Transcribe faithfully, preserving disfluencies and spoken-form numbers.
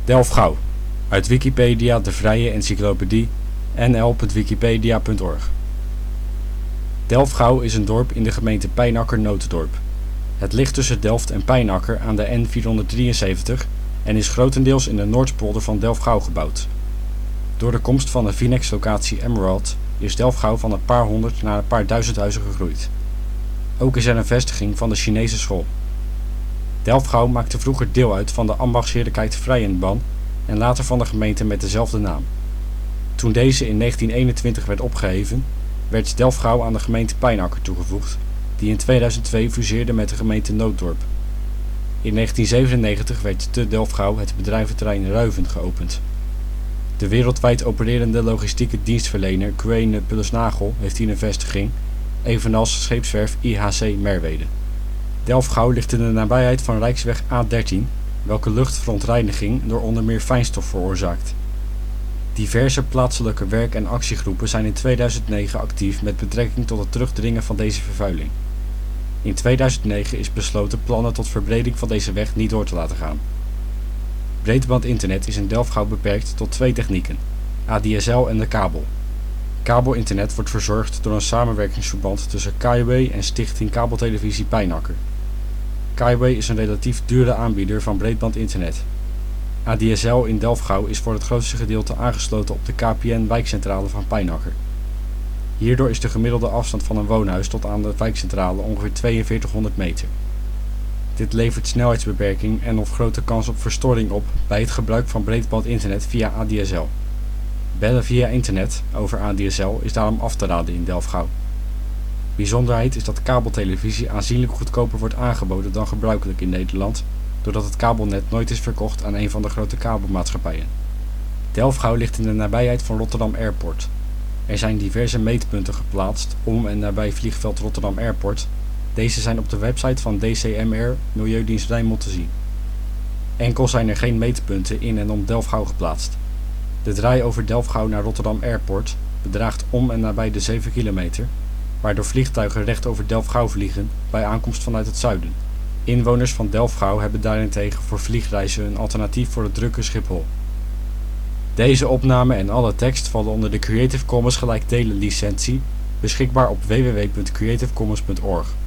Delfgauw, uit Wikipedia, de vrije encyclopedie, n l punt wikipedia punt org. Delfgauw is een dorp in de gemeente Pijnacker-Nootdorp. Het ligt tussen Delft en Pijnacker aan de N vierhonderddrieënzeventig en is grotendeels in de Noordpolder van Delfgauw gebouwd. Door de komst van de Vinex-locatie Emerald is Delfgauw van een paar honderd naar een paar duizend huizen gegroeid. Ook is er een vestiging van de Chinese school. Delfgauw maakte vroeger deel uit van de ambachtsheerlijkheid Vrijenban en later van de gemeente met dezelfde naam. Toen deze in negentien eenentwintig werd opgeheven, werd Delfgauw aan de gemeente Pijnacker toegevoegd, die in tweeduizend twee fuseerde met de gemeente Nootdorp. In negentien zevenennegentig werd te Delfgauw het bedrijventerrein Ruiven geopend. De wereldwijd opererende logistieke dienstverlener Crane Plus Nagel heeft hier een vestiging, evenals scheepswerf I H C Merwede. Delfgauw ligt in de nabijheid van Rijksweg A dertien, welke luchtverontreiniging door onder meer fijnstof veroorzaakt. Diverse plaatselijke werk- en actiegroepen zijn in tweeduizend negen actief met betrekking tot het terugdringen van deze vervuiling. In tweeduizend negen is besloten plannen tot verbreding van deze weg niet door te laten gaan. Breedbandinternet is in Delfgauw beperkt tot twee technieken, A D S L en de kabel. Kabelinternet wordt verzorgd door een samenwerkingsverband tussen Kaiway en Stichting Kabeltelevisie Pijnacker. Kaiway is een relatief dure aanbieder van breedbandinternet. A D S L in Delfgauw is voor het grootste gedeelte aangesloten op de K P N wijkcentrale van Pijnacker. Hierdoor is de gemiddelde afstand van een woonhuis tot aan de wijkcentrale ongeveer tweeënveertighonderd meter. Dit levert snelheidsbeperking en of grote kans op verstoring op bij het gebruik van breedbandinternet via A D S L. Bellen via internet over A D S L is daarom af te raden in Delfgauw. Bijzonderheid is dat kabeltelevisie aanzienlijk goedkoper wordt aangeboden dan gebruikelijk in Nederland, doordat het kabelnet nooit is verkocht aan een van de grote kabelmaatschappijen. Delfgauw ligt in de nabijheid van Rotterdam Airport. Er zijn diverse meetpunten geplaatst om en nabij vliegveld Rotterdam Airport. Deze zijn op de website van D C M R Milieudienst Rijnmond te zien. Enkel zijn er geen meetpunten in en om Delfgauw geplaatst. De draai over Delfgauw naar Rotterdam Airport bedraagt om en nabij de zeven kilometer, waardoor vliegtuigen recht over Delfgauw vliegen bij aankomst vanuit het zuiden. Inwoners van Delfgauw hebben daarentegen voor vliegreizen een alternatief voor het drukke Schiphol. Deze opname en alle tekst vallen onder de Creative Commons gelijkdelen licentie, beschikbaar op w w w punt creative commons punt org.